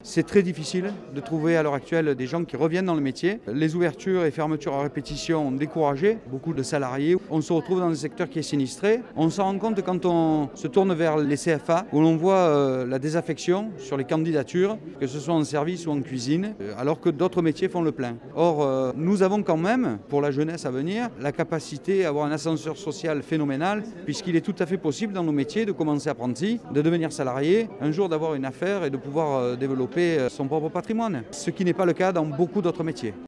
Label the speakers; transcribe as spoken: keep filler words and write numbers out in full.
Speaker 1: C'est très difficile de trouver à l'heure actuelle des gens qui reviennent dans le métier. Les ouvertures et fermetures à répétition ont découragé beaucoup de salariés. On se retrouve dans un secteur qui est sinistré. On s'en rend compte quand on se tourne vers les C F A, où l'on voit euh, la désaffection sur les candidatures, que ce soit en service ou en cuisine, alors que d'autres métiers font le plein. Or, euh, nous avons quand même, pour la jeunesse à venir, la capacité à avoir un ascenseur social phénoménal, puisqu'il est tout à fait possible dans nos métiers de commencer apprenti, de devenir salarié, un jour d'avoir une affaire et de pouvoir euh, développer son propre patrimoine, ce qui n'est pas le cas dans beaucoup d'autres métiers.